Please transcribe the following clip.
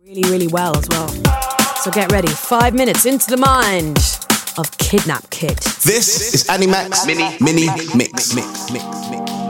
Really, really well as well. So get ready. 5 minutes into the mind of Kidnap Kid. This is Annie Max Mini Mix.